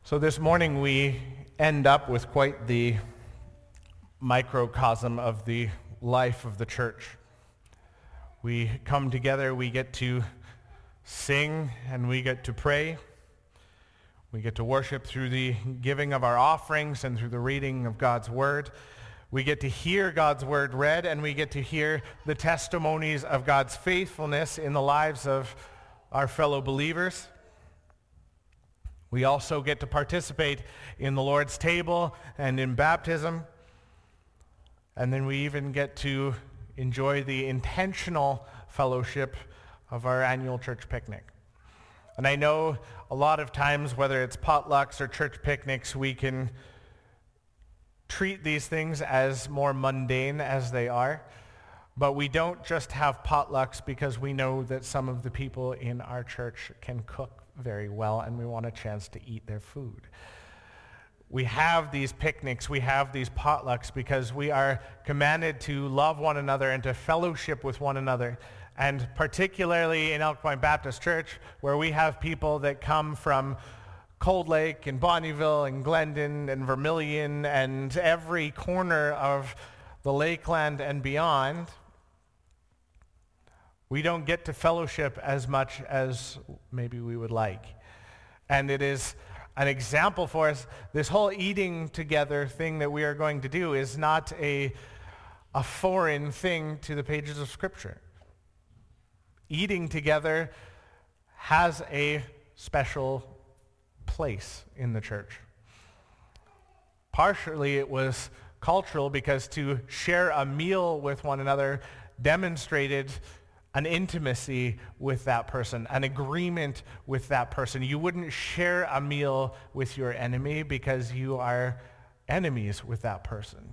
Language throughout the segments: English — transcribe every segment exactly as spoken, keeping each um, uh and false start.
So this morning we end up with quite the microcosm of the life of the church. We come together, we get to sing, and we get to pray. We get to worship through the giving of our offerings and through the reading of God's word. We get to hear God's word read, and we get to hear the testimonies of God's faithfulness in the lives of our fellow believers. We also get to participate in the Lord's table and in baptism. And then we even get to enjoy the intentional fellowship of our annual church picnic. And I know a lot of times, whether it's potlucks or church picnics, we can treat these things as more mundane as they are. But we don't just have potlucks because we know that some of the people in our church can cook very well and we want a chance to eat their food. We have these picnics, we have these potlucks because we are commanded to love one another and to fellowship with one another. And particularly in Elk Point Baptist Church, where we have people that come from Cold Lake and Bonnyville and Glendon and Vermilion and every corner of the Lakeland and beyond, we don't get to fellowship as much as maybe we would like. And it is an example for us. This whole eating together thing that we are going to do is not a, a foreign thing to the pages of Scripture. Eating together has a special place in the church. Partially it was cultural because to share a meal with one another demonstrated an intimacy with that person, an agreement with that person. You wouldn't share a meal with your enemy because you are enemies with that person.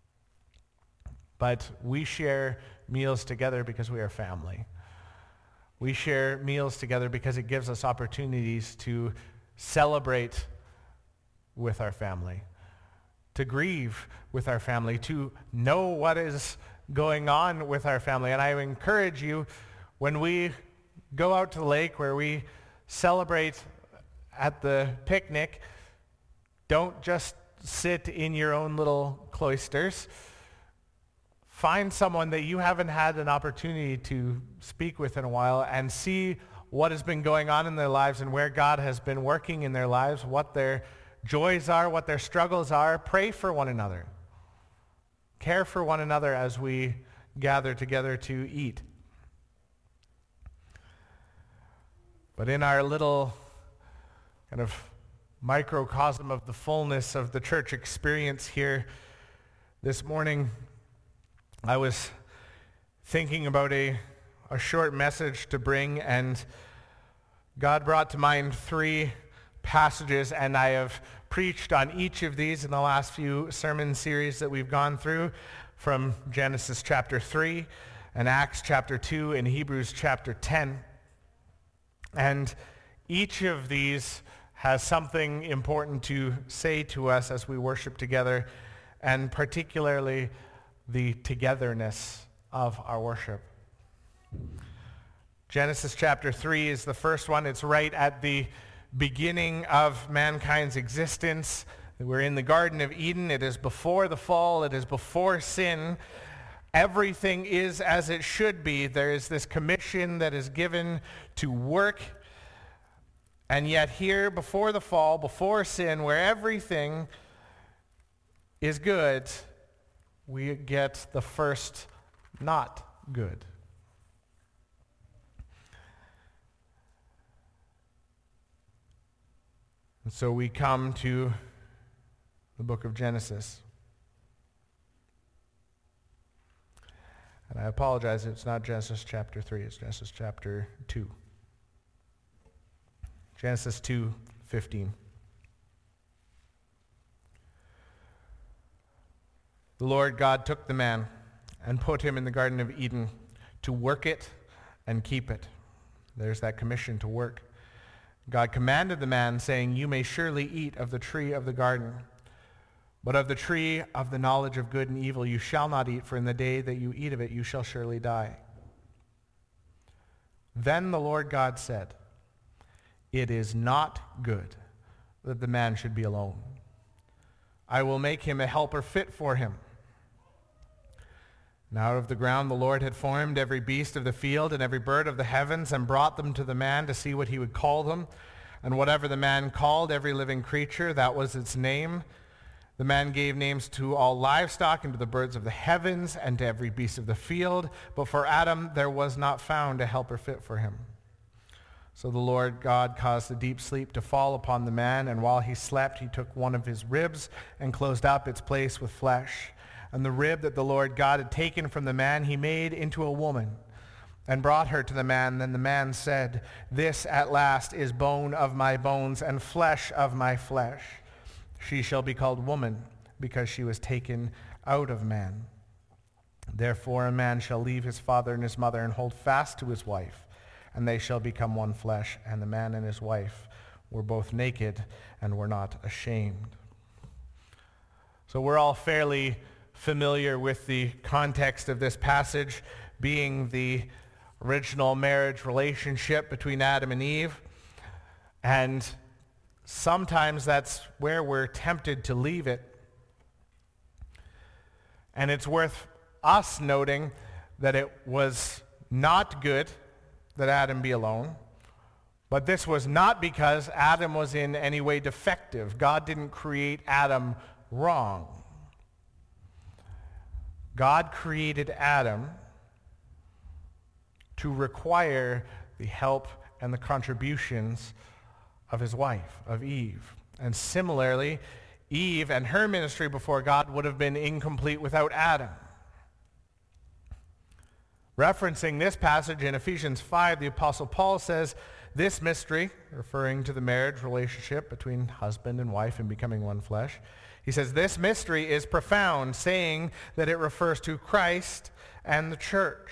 But we share meals together because we are family. We share meals together because it gives us opportunities to celebrate with our family, to grieve with our family, to know what is going on with our family. And I encourage you, when we go out to the lake where we celebrate at the picnic, don't just sit in your own little cloisters. Find someone that you haven't had an opportunity to speak with in a while and see what has been going on in their lives and where God has been working in their lives, what their joys are, what their struggles are. Pray for one another. Care for one another as we gather together to eat. But in our little kind of microcosm of the fullness of the church experience here this morning, I was thinking about a, a short message to bring, and God brought to mind three passages, and I have preached on each of these in the last few sermon series that we've gone through, from Genesis chapter three and Acts chapter two and Hebrews chapter ten. And each of these has something important to say to us as we worship together, and particularly the togetherness of our worship. Genesis chapter three is the first one. It's right at the beginning of mankind's existence. We're in the Garden of Eden. It is before the fall. It is before sin. Everything is as it should be. There is this commission that is given to work. And yet here, before the fall, before sin, where everything is good, we get the first not good. And so we come to the book of Genesis. And I apologize, it's not Genesis chapter three, it's Genesis chapter two. Genesis two fifteen. The Lord God took the man and put him in the Garden of Eden to work it and keep it. There's that commission to work. God commanded the man, saying, "You may surely eat of the tree of the garden, but of the tree of the knowledge of good and evil you shall not eat, for in the day that you eat of it you shall surely die." Then the Lord God said, "It is not good that the man should be alone. I will make him a helper fit for him. And out of the ground the Lord had formed every beast of the field and every bird of the heavens and brought them to the man to see what he would call them. And whatever the man called every living creature, that was its name. The man gave names to all livestock and to the birds of the heavens and to every beast of the field. But for Adam there was not found a helper fit for him. So the Lord God caused a deep sleep to fall upon the man, and while he slept he took one of his ribs and closed up its place with flesh. And the rib that the Lord God had taken from the man he made into a woman and brought her to the man. Then the man said, "This at last is bone of my bones and flesh of my flesh. She shall be called woman, because she was taken out of man. Therefore a man shall leave his father and his mother and hold fast to his wife, and they shall become one flesh. And the man and his wife were both naked and were not ashamed." So we're all fairly familiar with the context of this passage being the original marriage relationship between Adam and Eve. And sometimes that's where we're tempted to leave it. And it's worth us noting that it was not good that Adam be alone. But this was not because Adam was in any way defective. God didn't create Adam wrong. God created Adam to require the help and the contributions of his wife, of Eve. And similarly, Eve and her ministry before God would have been incomplete without Adam. Referencing this passage in Ephesians five, the Apostle Paul says, "This mystery," referring to the marriage relationship between husband and wife in becoming one flesh, he says, "This mystery is profound," saying that it refers to Christ and the church.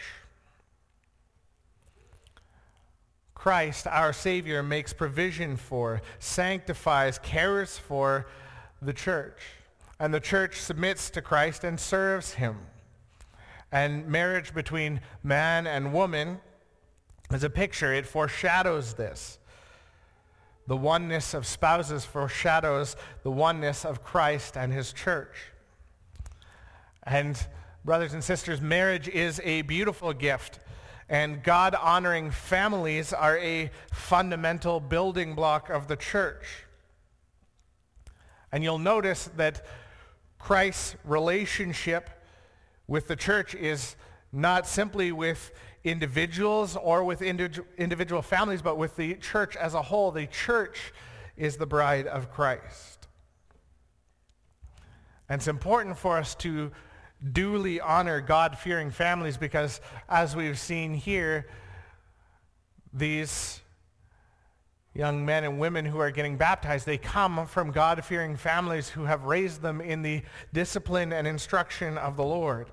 Christ, our Savior, makes provision for, sanctifies, cares for the church. And the church submits to Christ and serves him. And marriage between man and woman is a picture. It foreshadows this. The oneness of spouses foreshadows the oneness of Christ and his church. And brothers and sisters, marriage is a beautiful gift. And God-honoring families are a fundamental building block of the church. And you'll notice that Christ's relationship with the church is not simply with individuals or with indi- individual families, but with the church as a whole. The church is the bride of Christ. And it's important for us to duly honor God-fearing families because, as we've seen here, these young men and women who are getting baptized, they come from God-fearing families who have raised them in the discipline and instruction of the Lord.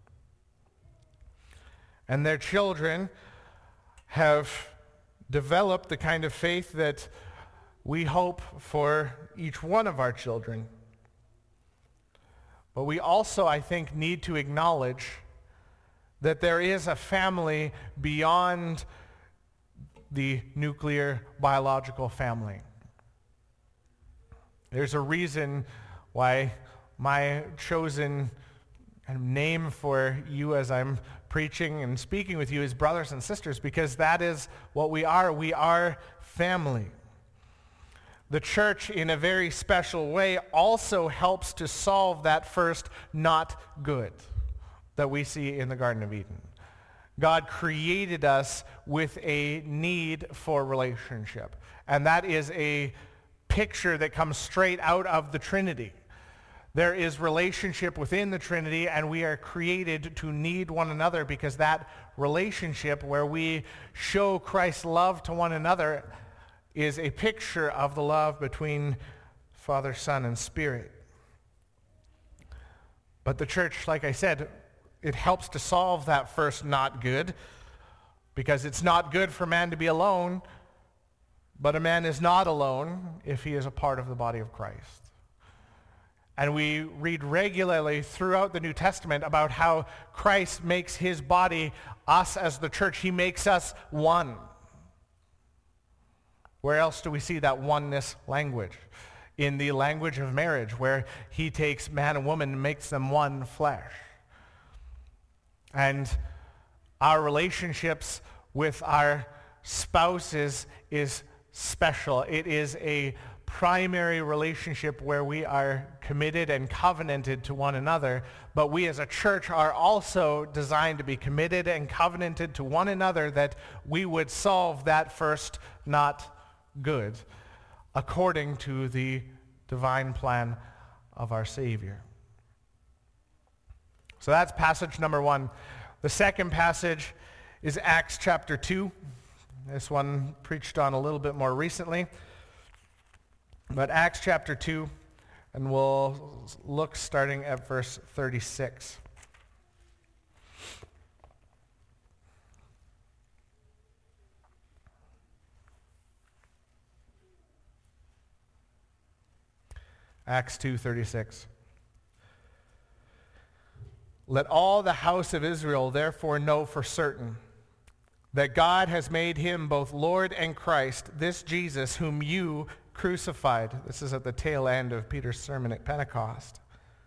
And their children have developed the kind of faith that we hope for each one of our children. But we also, I think, need to acknowledge that there is a family beyond the nuclear biological family. There's a reason why my chosen name for you as I'm preaching and speaking with you is brothers and sisters, because that is what we are. We are family. The church, in a very special way, also helps to solve that first not good that we see in the Garden of Eden. God created us with a need for relationship. And that is a picture that comes straight out of the Trinity. There is relationship within the Trinity, and we are created to need one another, because that relationship where we show Christ's love to one another is a picture of the love between Father, Son, and Spirit. But the church, like I said, it helps to solve that first not good, because it's not good for man to be alone, but a man is not alone if he is a part of the body of Christ. And we read regularly throughout the New Testament about how Christ makes his body, us as the church, he makes us one. Where else do we see that oneness language? in the language of marriage, where he takes man and woman and makes them one flesh. And our relationships with our spouses is special. It is a primary relationship where we are committed and covenanted to one another, but we as a church are also designed to be committed and covenanted to one another, that we would solve that first not good according to the divine plan of our Savior. So that's passage number one. The second passage is Acts chapter two. This one preached on a little bit more recently. But Acts chapter two, and we'll look starting at verse thirty-six. Acts two thirty-six. Let all the house of Israel therefore know for certain that God has made him both Lord and Christ, this Jesus whom you crucified. This is at the tail end of Peter's sermon at Pentecost.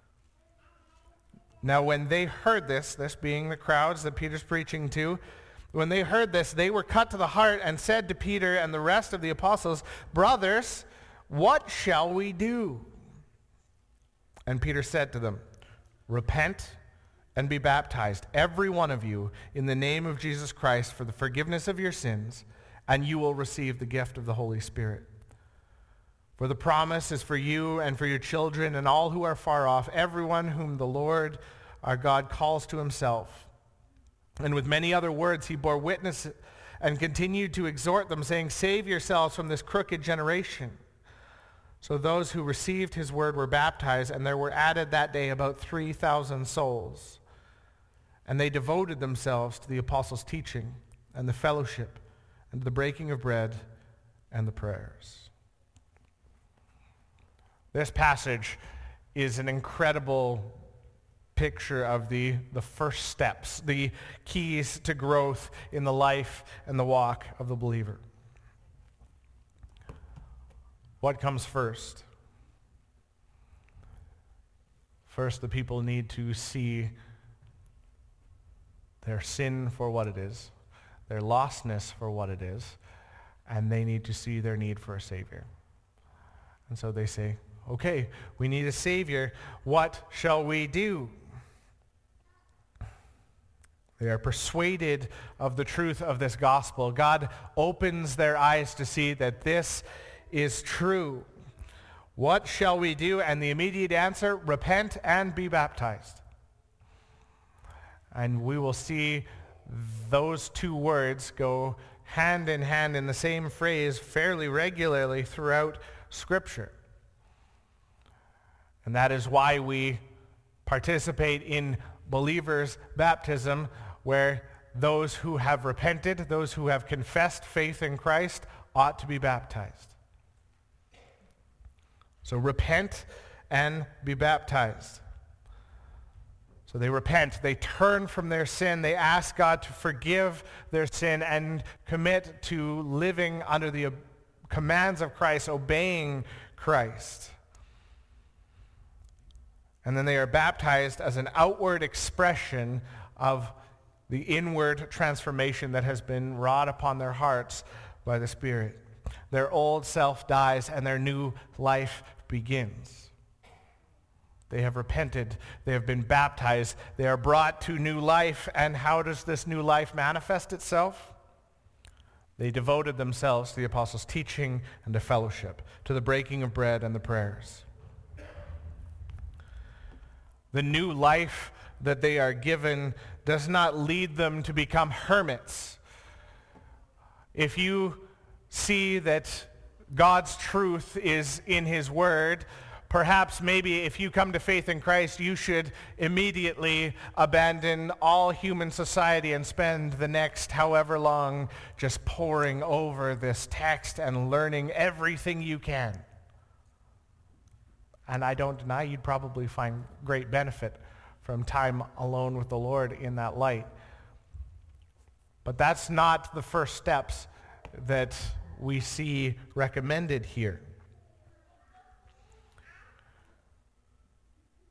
Now when they heard this, this being the crowds that Peter's preaching to, when they heard this, they were cut to the heart and said to Peter and the rest of the apostles, "Brothers, what shall we do?" And Peter said to them, "Repent and be baptized, every one of you, in the name of Jesus Christ for the forgiveness of your sins, and you will receive the gift of the Holy Spirit. For the promise is for you and for your children and all who are far off, everyone whom the Lord our God calls to himself." And with many other words he bore witness and continued to exhort them, saying, "Save yourselves from this crooked generation." So those who received his word were baptized, and there were added that day about three thousand souls. And they devoted themselves to the apostles' teaching and the fellowship and the breaking of bread and the prayers. This passage is an incredible picture of the, the first steps, the keys to growth in the life and the walk of the believer. What comes first? First, the people need to see their sin for what it is, their lostness for what it is, and they need to see their need for a Savior. And so they say, okay, we need a Savior. What shall we do? They are persuaded of the truth of this gospel. God opens their eyes to see that this is true. What shall we do? And the immediate answer, repent and be baptized. And we will see those two words go hand in hand in the same phrase fairly regularly throughout Scripture. And that is why we participate in believers' baptism, where those who have repented, those who have confessed faith in Christ, ought to be baptized. So repent and be baptized. So they repent, they turn from their sin, they ask God to forgive their sin and commit to living under the commands of Christ, obeying Christ. And then they are baptized as an outward expression of the inward transformation that has been wrought upon their hearts by the Spirit. Their old self dies and their new life begins. They have repented. They have been baptized. They are brought to new life. And how does this new life manifest itself? They devoted themselves to the apostles' teaching and to fellowship, to the breaking of bread and the prayers. The new life that they are given does not lead them to become hermits. If you see that God's truth is in his word, perhaps maybe if you come to faith in Christ, you should immediately abandon all human society and spend the next however long just poring over this text and learning everything you can. And I don't deny you'd probably find great benefit from time alone with the Lord in that light. But that's not the first steps that we see recommended here.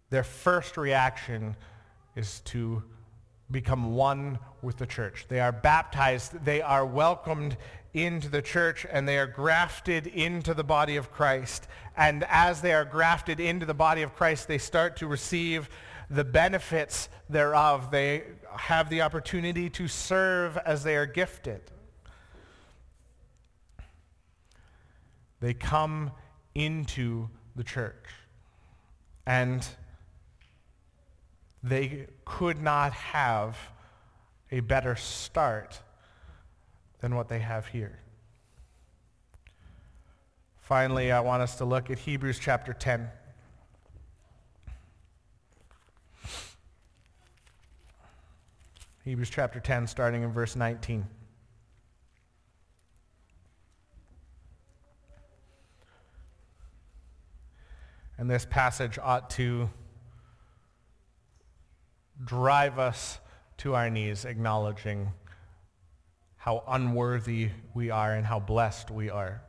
their first reaction is to become one with the church. They are baptized, they are welcomed into the church, and they are grafted into the body of Christ. And as they are grafted into the body of Christ, they start to receive the benefits thereof. They have the opportunity to serve as they are gifted. They come into the church, and they could not have a better start than what they have here. Finally, I want us to look at Hebrews chapter ten. Hebrews chapter ten, starting in verse nineteen. And this passage ought to drive us to our knees, acknowledging how unworthy we are and how blessed we are.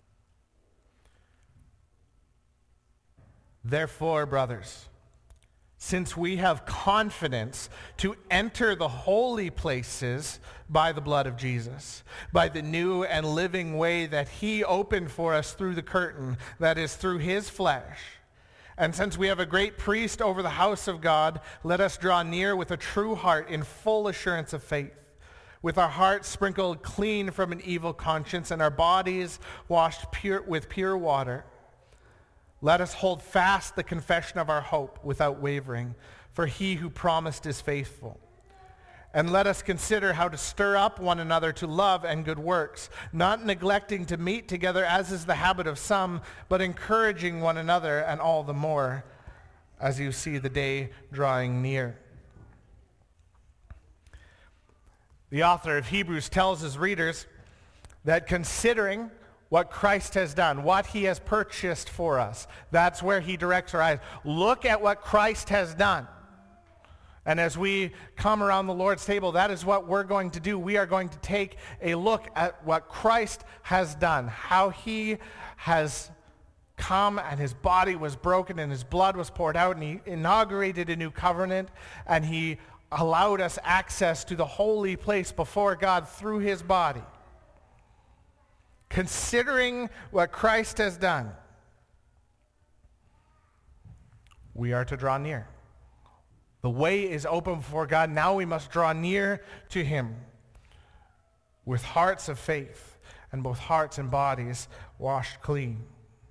Therefore, brothers, since we have confidence to enter the holy places by the blood of Jesus, by the new and living way that he opened for us through the curtain, that is, through his flesh. And since we have a great priest over the house of God, let us draw near with a true heart in full assurance of faith, with our hearts sprinkled clean from an evil conscience and our bodies washed pure with pure water. Let us hold fast the confession of our hope without wavering, for he who promised is faithful. And let us consider how to stir up one another to love and good works, not neglecting to meet together as is the habit of some, but encouraging one another, and all the more as you see the day drawing near. The author of Hebrews tells his readers that considering what Christ has done, what he has purchased for us, that's where he directs our eyes. Look at what Christ has done. And as we come around the Lord's table, that is what we're going to do. We are going to take a look at what Christ has done, how he has come and his body was broken and his blood was poured out, and he inaugurated a new covenant, and he allowed us access to the holy place before God through his body. Considering what Christ has done, we are to draw near. The way is open before God. Now we must draw near to him with hearts of faith, and both hearts and bodies washed clean.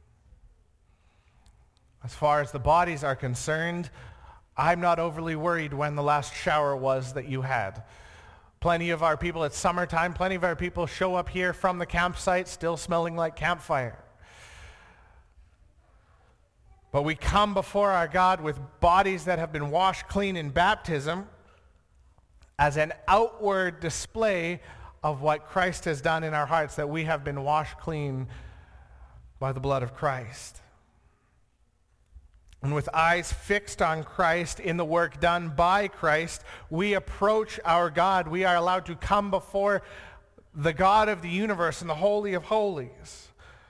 As far as the bodies are concerned, I'm not overly worried when the last shower was that you had. Plenty of our people, it's summertime, plenty of our people show up here from the campsite still smelling like campfire. But we come before our God with bodies that have been washed clean in baptism as an outward display of what Christ has done in our hearts, that we have been washed clean by the blood of Christ. And with eyes fixed on Christ in the work done by Christ, we approach our God. We are allowed to come before the God of the universe in the Holy of Holies.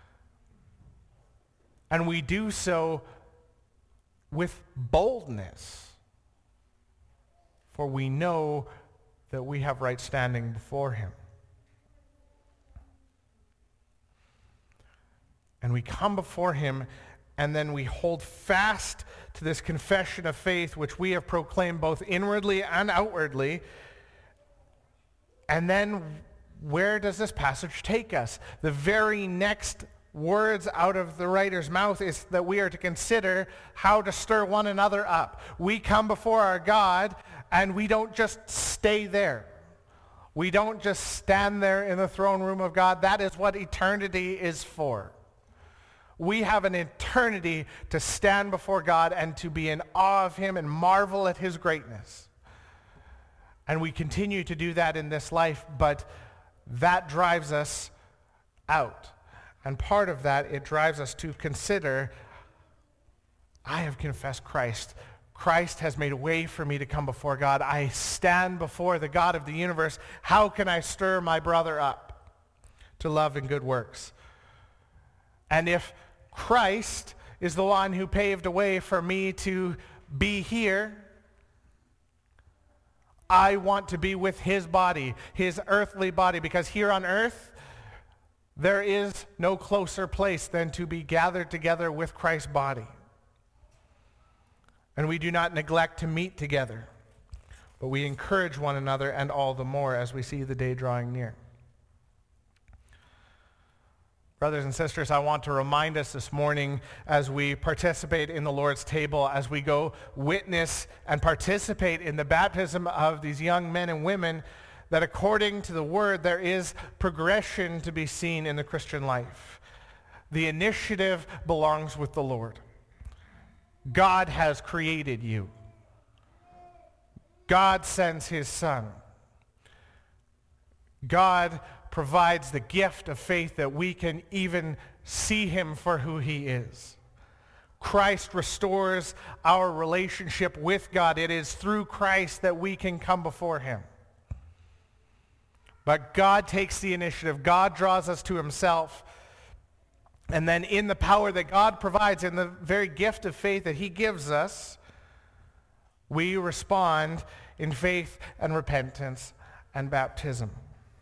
And we do so with boldness, for we know that we have right standing before him. And we come before him, and then we hold fast to this confession of faith which we have proclaimed both inwardly and outwardly. And then where does this passage take us? The very next words out of the writer's mouth is that we are to consider how to stir one another up. We come before our God, and we don't just stay there. We don't just stand there in the throne room of God. That is what eternity is for. We have an eternity to stand before God and to be in awe of him and marvel at his greatness. And we continue to do that in this life, but that drives us out. And part of that, it drives us to consider, I have confessed Christ. Christ has made a way for me to come before God. I stand before the God of the universe. How can I stir my brother up to love and good works? And if Christ is the one who paved a way for me to be here. I want to be with his body, his earthly body, because here on earth, there is no closer place than to be gathered together with Christ's body. And we do not neglect to meet together, but we encourage one another, and all the more as we see the day drawing near. Brothers and sisters, I want to remind us this morning as we participate in the Lord's table, as we go witness and participate in the baptism of these young men and women, that according to the Word, there is progression to be seen in the Christian life. The initiative belongs with the Lord. God has created you. God sends his Son. God provides the gift of faith that we can even see him for who he is. Christ restores our relationship with God. It is through Christ that we can come before him. But God takes the initiative. God draws us to himself. And then in the power that God provides, in the very gift of faith that he gives us, we respond in faith and repentance and baptism.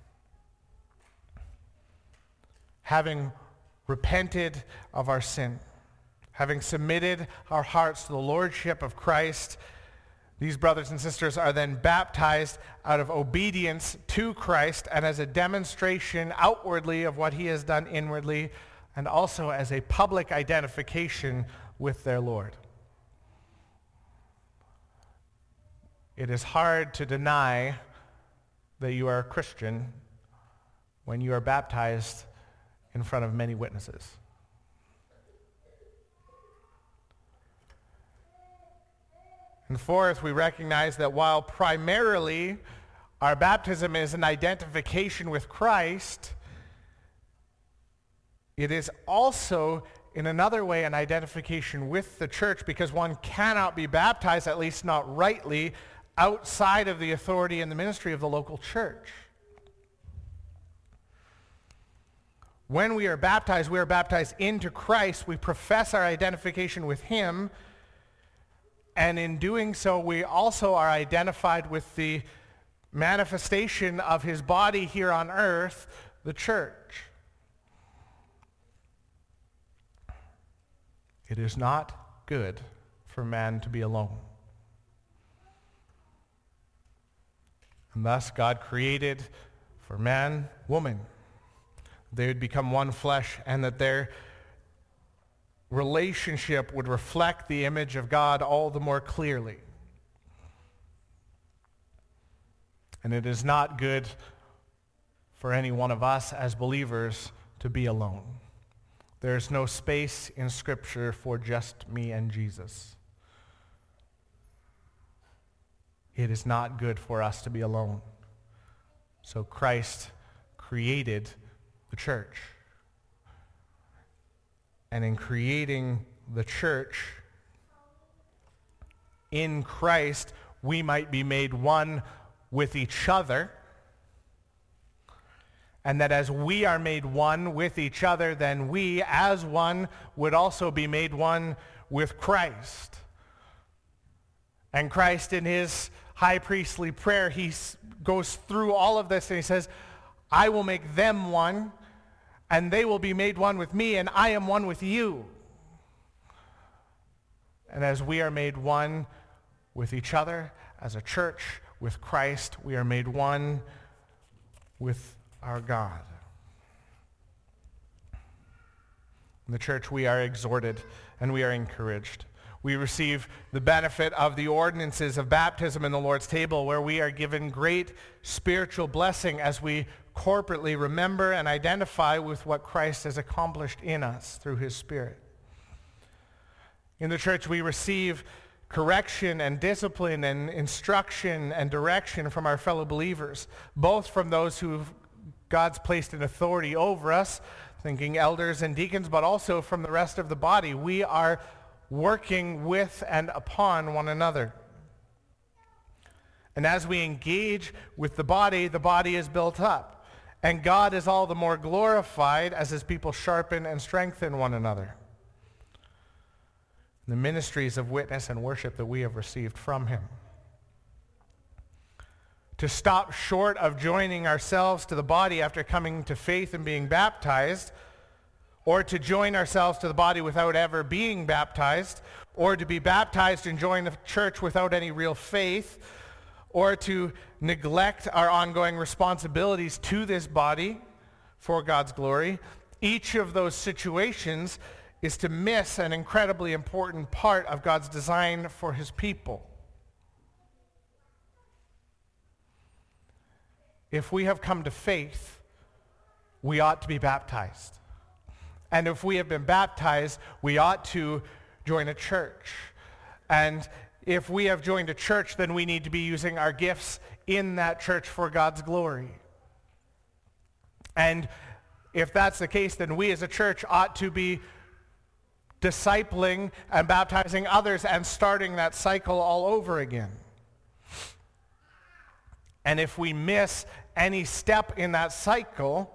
Having repented of our sin, having submitted our hearts to the lordship of Christ, these brothers and sisters are then baptized out of obedience to Christ and as a demonstration outwardly of what he has done inwardly, and also as a public identification with their Lord. It is hard to deny that you are a Christian when you are baptized in front of many witnesses. And fourth, we recognize that while primarily our baptism is an identification with Christ, it is also in another way an identification with the church, because one cannot be baptized, at least not rightly, outside of the authority and the ministry of the local church. When we are baptized, we are baptized into Christ. We profess our identification with him. And in doing so, we also are identified with the manifestation of his body here on earth, the church. It is not good for man to be alone. And thus God created for man, woman. They would become one flesh, and that their relationship would reflect the image of God all the more clearly. And it is not good for any one of us as believers to be alone. There is no space in Scripture for just me and Jesus. It is not good for us to be alone. So Christ created the church. And in creating the church, in Christ, we might be made one with each other. And that as we are made one with each other, then we, as one, would also be made one with Christ. And Christ, in his high priestly prayer, he goes through all of this and he says, I will make them one, and they will be made one with me, and I am one with you. And as we are made one with each other, as a church, with Christ, we are made one with our God. In the church, we are exhorted and we are encouraged. We receive the benefit of the ordinances of baptism in the Lord's table, where we are given great spiritual blessing as we corporately remember and identify with what Christ has accomplished in us through his Spirit. In the church, we receive correction and discipline and instruction and direction from our fellow believers, both from those who God's placed in authority over us, thinking elders and deacons, but also from the rest of the body. We are working with and upon one another. And as we engage with the body, the body is built up. And God is all the more glorified as his people sharpen and strengthen one another. the ministries of witness and worship that we have received from him. To stop short of joining ourselves to the body after coming to faith and being baptized, or to join ourselves to the body without ever being baptized, or to be baptized and join the church without any real faith, or to neglect our ongoing responsibilities to this body for God's glory. Each of those situations is to miss an incredibly important part of God's design for his people. If we have come to faith, we ought to be baptized. And if we have been baptized, we ought to join a church. And if we have joined a church, then we need to be using our gifts in that church for God's glory. And if that's the case, then we as a church ought to be discipling and baptizing others and starting that cycle all over again. And if we miss any step in that cycle,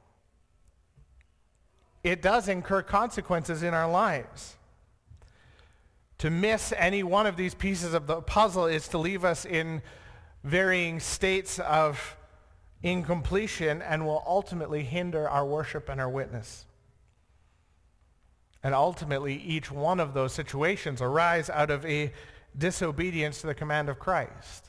it does incur consequences in our lives. To miss any one of these pieces of the puzzle is to leave us in varying states of incompletion and will ultimately hinder our worship and our witness. And ultimately, each one of those situations arise out of a disobedience to the command of Christ.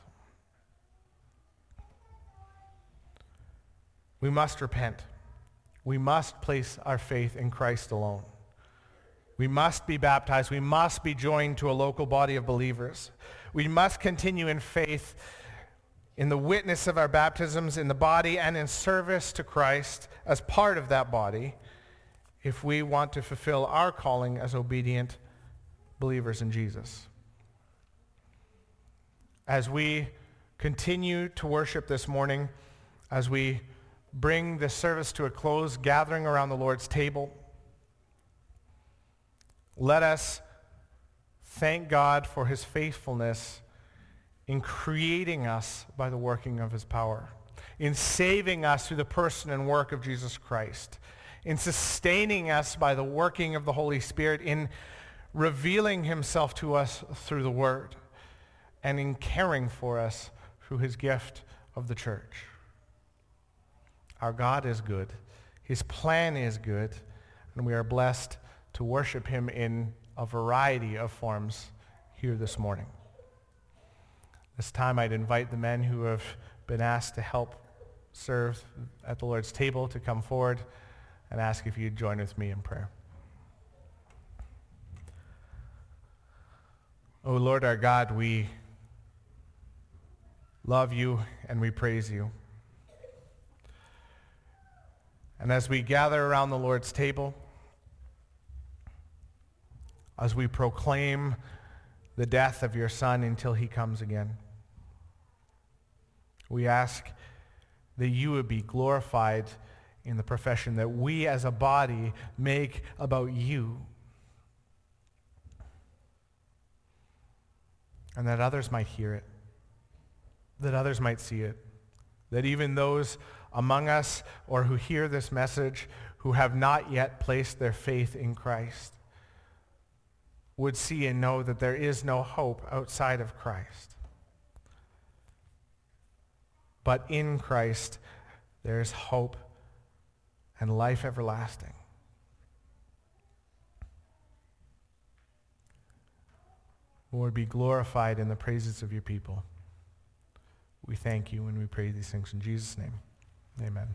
We must repent. We must place our faith in Christ alone. We must be baptized. We must be joined to a local body of believers. We must continue in faith in the witness of our baptisms in the body and in service to Christ as part of that body if we want to fulfill our calling as obedient believers in Jesus. As we continue to worship this morning, as we bring this service to a close, gathering around the Lord's table, let us thank God for his faithfulness in creating us by the working of his power, in saving us through the person and work of Jesus Christ, in sustaining us by the working of the Holy Spirit, in revealing himself to us through the Word, and in caring for us through his gift of the church. Our God is good. His plan is good, and we are blessed to worship him in a variety of forms here this morning. This time I'd invite the men who have been asked to help serve at the Lord's table to come forward and ask if you'd join with me in prayer. O Lord our God, we love you and we praise you. And as we gather around the Lord's table, as we proclaim the death of your Son until he comes again, we ask that you would be glorified in the profession that we as a body make about you, and that others might hear it, that others might see it, that even those among us or who hear this message who have not yet placed their faith in Christ would see and know that there is no hope outside of Christ. But in Christ, there is hope and life everlasting. Lord, be glorified in the praises of your people. We thank you and we pray these things in Jesus' name. Amen.